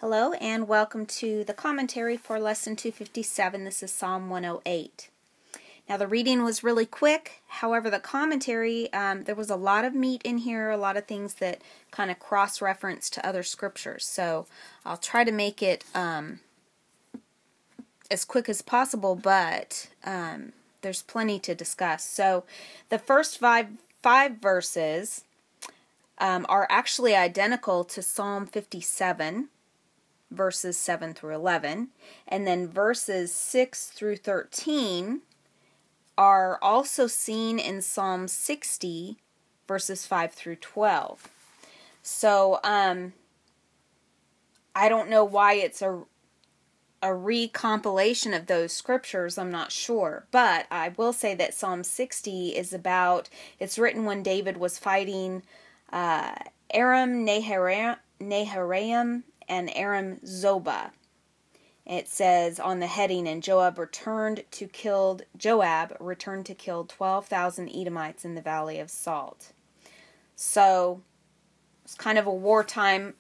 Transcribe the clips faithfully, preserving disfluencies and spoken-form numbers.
Hello and welcome to the commentary for Lesson two fifty-seven. This is Psalm one oh eight. Now the reading was really quick. However, the commentary, um, there was a lot of meat in here, a lot of things that kind of cross-reference to other scriptures. So I'll try to make it um, as quick as possible, but um, there's plenty to discuss. So the first five, five verses um, are actually identical to Psalm fifty-seven. Verses seven through eleven, and then verses six through thirteen are also seen in Psalm sixty, verses five through twelve. So, um, I don't know why it's a, a recompilation of those scriptures, I'm not sure, but I will say that Psalm sixty is about, it's written when David was fighting uh, Aram Naharaim, Naharaim and Aram Zobah. It says on the heading, and Joab returned to killed Joab returned to kill twelve thousand Edomites in the Valley of Salt. So it's kind of a wartime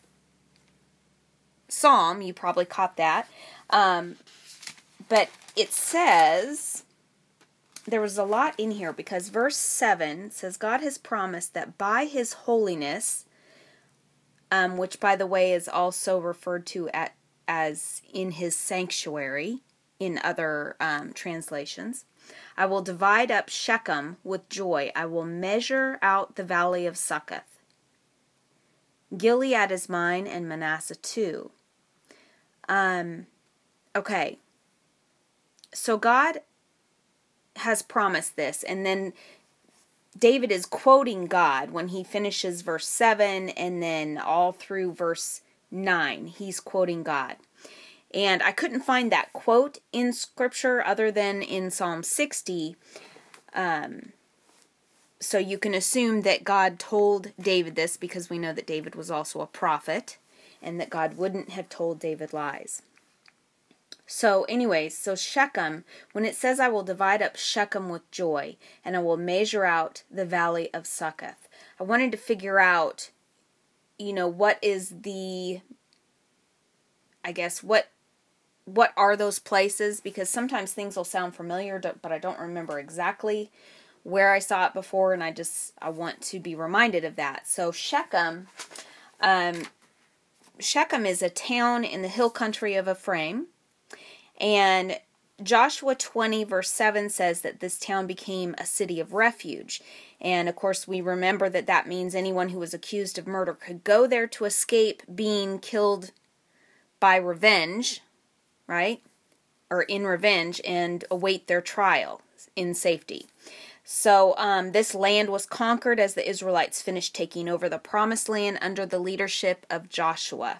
psalm. You probably caught that. Um, but it says, there was a lot in here because verse seven says, God has promised that by his holiness, Um, which, by the way, is also referred to at, as in his sanctuary in other um, translations. I will divide up Shechem with joy. I will measure out the valley of Succoth. Gilead is mine and Manasseh too. Um, okay. So God has promised this, and then David is quoting God when he finishes verse seven, and then all through verse nine, he's quoting God. And I couldn't find that quote in Scripture other than in Psalm sixty. Um, so you can assume that God told David this because we know that David was also a prophet, and that God wouldn't have told David lies. So anyways, so Shechem, when it says I will divide up Shechem with joy, and I will measure out the valley of Succoth, I wanted to figure out, you know, what is the, I guess, what what are those places? Because sometimes things will sound familiar, but I don't remember exactly where I saw it before, and I just, I want to be reminded of that. So Shechem, um, Shechem is a town in the hill country of Ephraim. And Joshua twenty verse seven says that this town became a city of refuge. And of course we remember that that means anyone who was accused of murder could go there to escape being killed by revenge, right? Or in revenge, and await their trial in safety. So um, this land was conquered as the Israelites finished taking over the promised land under the leadership of Joshua.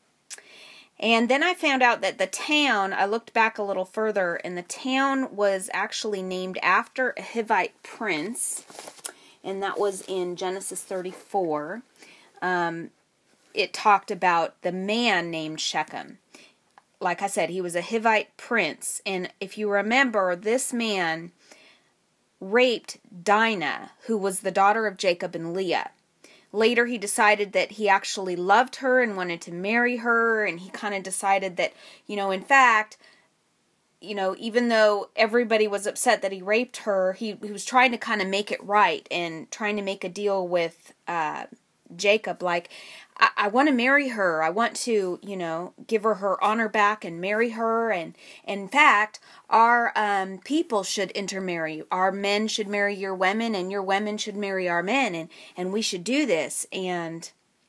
And then I found out that the town, I looked back a little further, and the town was actually named after a Hivite prince, and that was in Genesis thirty-four. Um, it talked about the man named Shechem. Like I said, he was a Hivite prince, and if you remember, this man raped Dinah, who was the daughter of Jacob and Leah. Later, he decided that he actually loved her and wanted to marry her, and he kind of decided that, you know, in fact, you know, even though everybody was upset that he raped her, he, he was trying to kind of make it right and trying to make a deal with uh, Jacob, like, I, I want to marry her, I want to, you know, give her her honor back and marry her, and, and in fact, our um, people should intermarry. Our men should marry your women, and your women should marry our men, and, and we should do this. And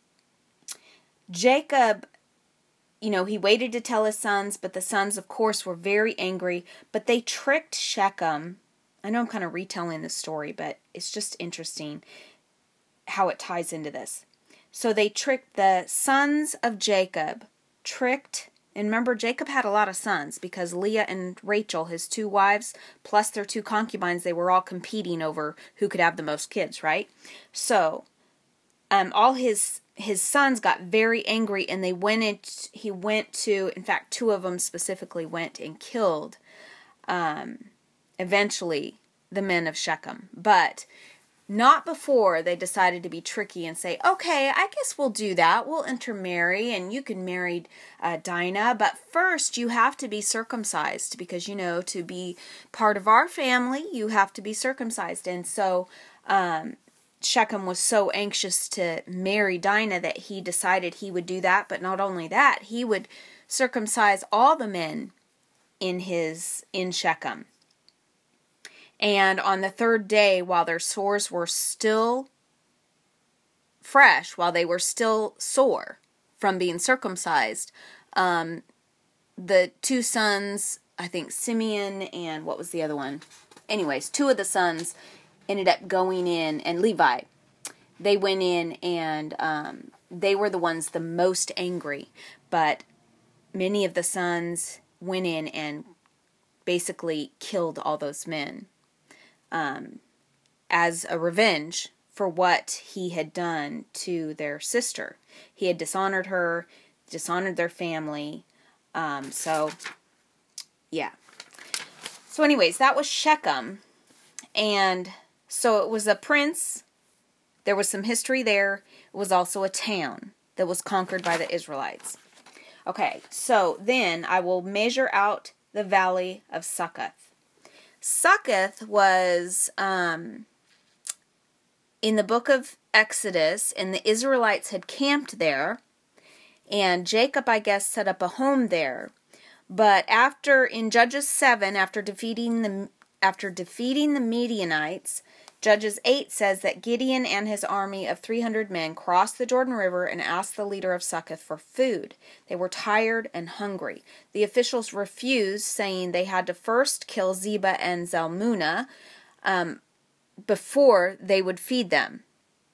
Jacob, you know, he waited to tell his sons, but the sons, of course, were very angry, but they tricked Shechem. I know I'm kind of retelling this story, but it's just interesting how it ties into this. So they tricked the sons of Jacob, tricked, and remember, Jacob had a lot of sons because Leah and Rachel, his two wives, plus their two concubines, they were all competing over who could have the most kids, right? So, um, all his his sons got very angry, and they went in, he went to, in fact, two of them specifically went and killed, um, eventually, the men of Shechem. But Not before they decided to be tricky and say, okay, I guess we'll do that. We'll intermarry and you can marry uh, Dinah. But first you have to be circumcised because, you know, to be part of our family, you have to be circumcised. And so um, Shechem was so anxious to marry Dinah that he decided he would do that. But not only that, he would circumcise all the men in his in Shechem. And on the third day, while their sores were still fresh, while they were still sore from being circumcised, um, the two sons, I think Simeon and what was the other one? Anyways, two of the sons ended up going in, and Levi, they went in and um, they were the ones the most angry. But many of the sons went in and basically killed all those men. Um, as a revenge for what he had done to their sister. He had dishonored her, dishonored their family. Um, so, yeah. So anyways, that was Shechem. And so it was a prince. There was some history there. It was also a town that was conquered by the Israelites. Okay, so then I will measure out the valley of Succoth. Succoth was um, in the book of Exodus, and the Israelites had camped there, and Jacob, I guess, set up a home there. But after, in Judges seven, after defeating the after defeating the Midianites, Judges eight says that Gideon and his army of three hundred men crossed the Jordan River and asked the leader of Succoth for food. They were tired and hungry. The officials refused, saying they had to first kill Zebah and Zalmunna um, before they would feed them.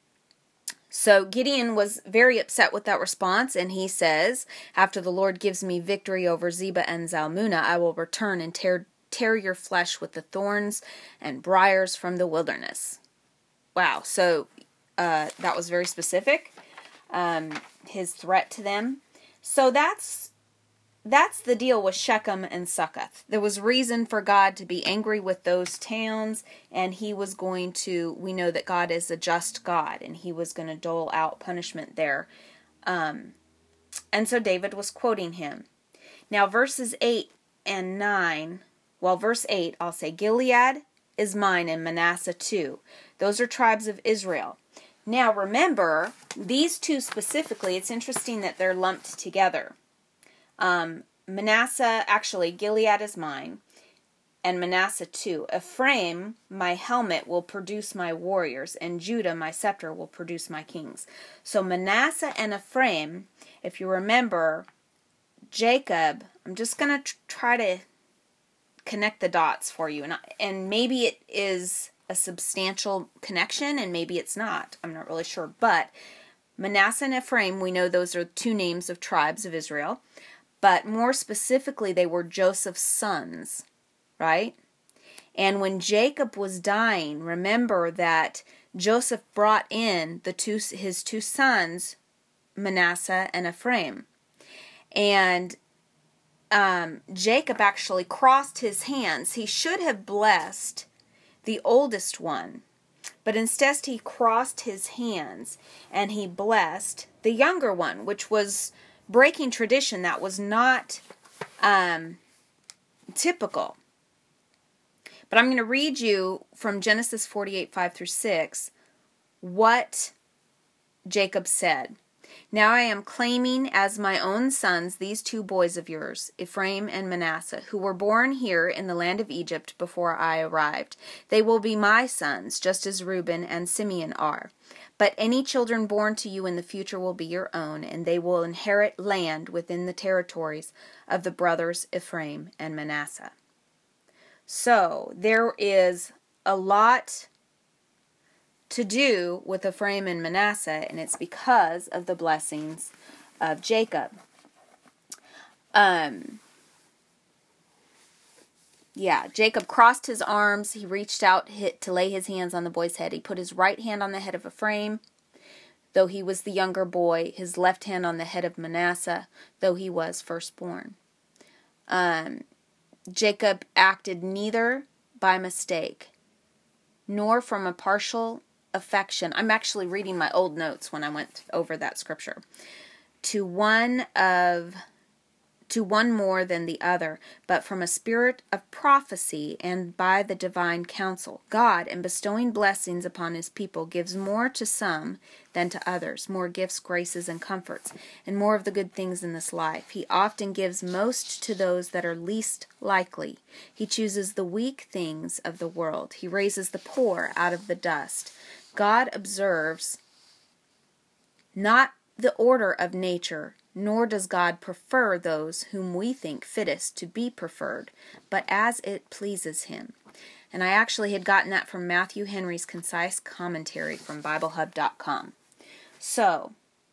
So Gideon was very upset with that response, and he says, after the Lord gives me victory over Zebah and Zalmunna, I will return and tear tear your flesh with the thorns and briars from the wilderness. Wow, so uh, that was very specific, um, his threat to them. So that's that's the deal with Shechem and Succoth. There was reason for God to be angry with those towns, and he was going to, we know that God is a just God, and he was going to dole out punishment there. Um, and so David was quoting him. Now verses eight and nine, well, verse eight, I'll say, Gilead is mine and Manasseh too. Those are tribes of Israel. Now remember, these two specifically, it's interesting that they're lumped together. Um, Manasseh, actually, Gilead is mine, and Manasseh too. Ephraim, my helmet, will produce my warriors, and Judah, my scepter, will produce my kings. So Manasseh and Ephraim, if you remember, Jacob, I'm just going to tr- try to connect the dots for you, and I, and maybe it is a substantial connection, and maybe it's not. I'm not really sure, but Manasseh and Ephraim, we know those are two names of tribes of Israel, but more specifically, they were Joseph's sons, right? And when Jacob was dying, remember that Joseph brought in the two his two sons, Manasseh and Ephraim, and Um, Jacob actually crossed his hands. He should have blessed the oldest one, but instead he crossed his hands and he blessed the younger one, which was breaking tradition. That was not um, typical. But I'm going to read you from Genesis forty-eight, five through six, what Jacob said. Now I am claiming as my own sons these two boys of yours, Ephraim and Manasseh, who were born here in the land of Egypt before I arrived. They will be my sons, just as Reuben and Simeon are. But any children born to you in the future will be your own, and they will inherit land within the territories of the brothers Ephraim and Manasseh. So there is a lot to do with Ephraim and Manasseh, and it's because of the blessings of Jacob. Um, yeah, Jacob crossed his arms. He reached out to lay his hands on the boy's head. He put his right hand on the head of Ephraim, though he was the younger boy, his left hand on the head of Manasseh, though he was firstborn. Um, Jacob acted neither by mistake, nor from a partial affection. I'm actually reading my old notes when I went over that scripture. To one of to one more than the other, but from a spirit of prophecy and by the divine counsel. God, in bestowing blessings upon his people, gives more to some than to others, more gifts, graces, and comforts, and more of the good things in this life. He often gives most to those that are least likely. He chooses the weak things of the world. He raises the poor out of the dust. God observes not the order of nature, nor does God prefer those whom we think fittest to be preferred, but as it pleases him. And I actually had gotten that from Matthew Henry's concise commentary from Bible Hub dot com. So,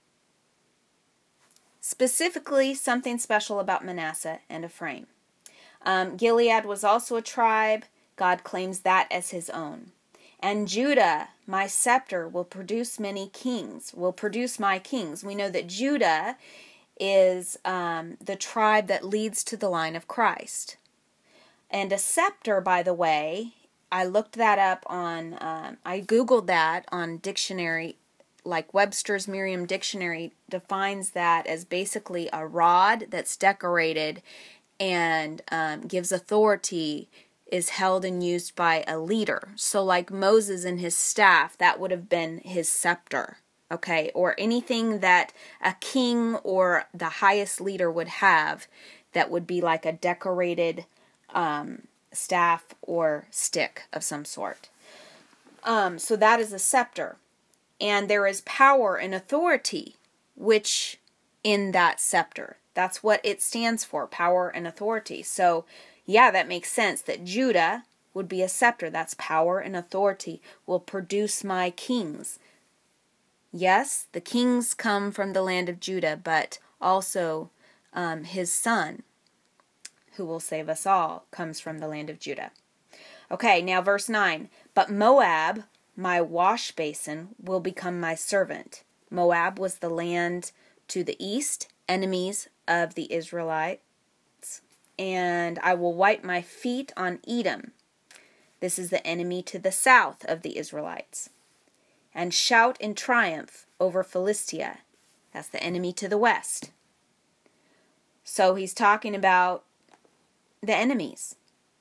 specifically, something special about Manasseh and Ephraim. Um, Gilead was also a tribe. God claims that as his own. And Judah, my scepter, will produce many kings, will produce my kings. We know that Judah is um, the tribe that leads to the line of Christ. And a scepter, by the way, I looked that up on, um, I Googled that on dictionary, like Webster's Merriam Dictionary defines that as basically a rod that's decorated and um, gives authority, is held and used by a leader. So like Moses and his staff, that would have been his scepter. Okay, or anything that a king or the highest leader would have that would be like a decorated um, staff or stick of some sort. Um, so that is a scepter. And there is power and authority, which in that scepter. That's what it stands for, power and authority. So, yeah, that makes sense that Judah would be a scepter. That's power and authority, will produce my kings. Yes, the kings come from the land of Judah, but also um, his son, who will save us all, comes from the land of Judah. Okay, now verse nine. But Moab, my wash basin, will become my servant. Moab was the land to the east, enemies of the Israelites. And I will wipe my feet on Edom. This is the enemy to the south of the Israelites. And shout in triumph over Philistia. That's the enemy to the west. So he's talking about the enemies.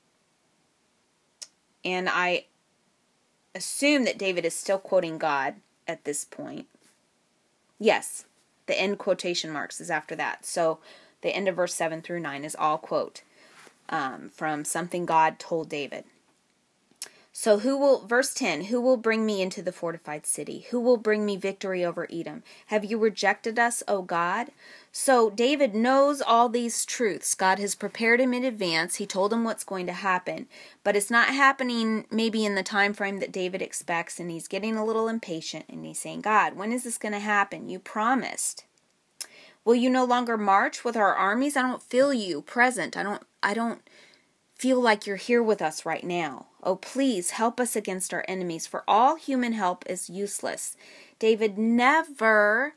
And I assume that David is still quoting God at this point. Yes, the end quotation marks is after that. So the end of verse seven through nine is all quote um, from something God told David. So who will, verse ten, who will bring me into the fortified city? Who will bring me victory over Edom? Have you rejected us, O God? So David knows all these truths. God has prepared him in advance. He told him what's going to happen. But it's not happening maybe in the time frame that David expects, and he's getting a little impatient, and he's saying, God, when is this going to happen? You promised. Will you no longer march with our armies? I don't feel you present. I don't, I don't feel like you're here with us right now. Oh, please help us against our enemies, for all human help is useless. David never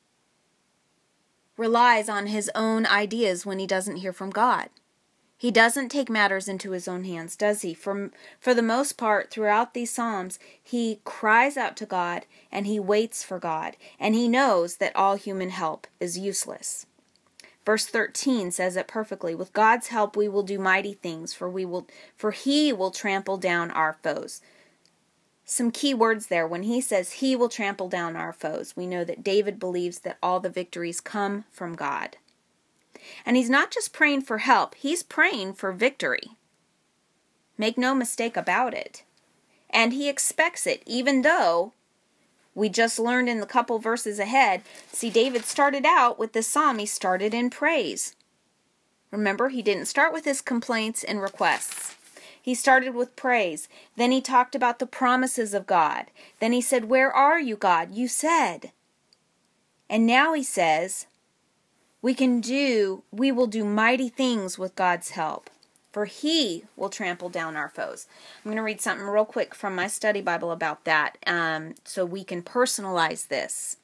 relies on his own ideas when he doesn't hear from God. He doesn't take matters into his own hands, does he? For, for the most part, throughout these Psalms, he cries out to God, and he waits for God, and he knows that all human help is useless. Verse thirteen says it perfectly. With God's help we will do mighty things, for we will for he will trample down our foes. Some key words there. When he says he will trample down our foes, we know that David believes that all the victories come from God. And he's not just praying for help, he's praying for victory. Make no mistake about it. And he expects it, even though we just learned in the couple verses ahead. See, David started out with this psalm. He started in praise. Remember, he didn't start with his complaints and requests. He started with praise. Then he talked about the promises of God. Then he said, where are you, God? You said. And now he says, we can do, we will do mighty things with God's help, for he will trample down our foes. I'm going to read something real quick from my study Bible about that, um, so we can personalize this.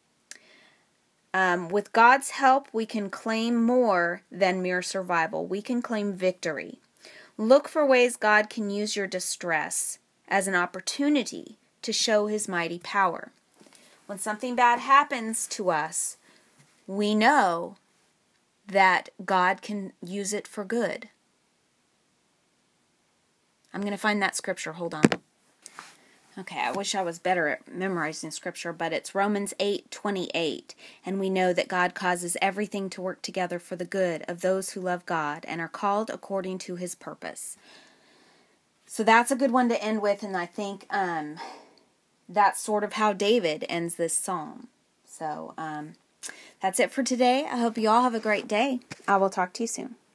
Um, with God's help, we can claim more than mere survival. We can claim victory. Look for ways God can use your distress as an opportunity to show his mighty power. When something bad happens to us, we know that God can use it for good. I'm going to find that scripture. Hold on. Okay, I wish I was better at memorizing scripture, but it's Romans eight twenty-eight. And we know that God causes everything to work together for the good of those who love God and are called according to his purpose. So that's a good one to end with, and I think um, that's sort of how David ends this psalm. So um, that's it for today. I hope you all have a great day. I will talk to you soon.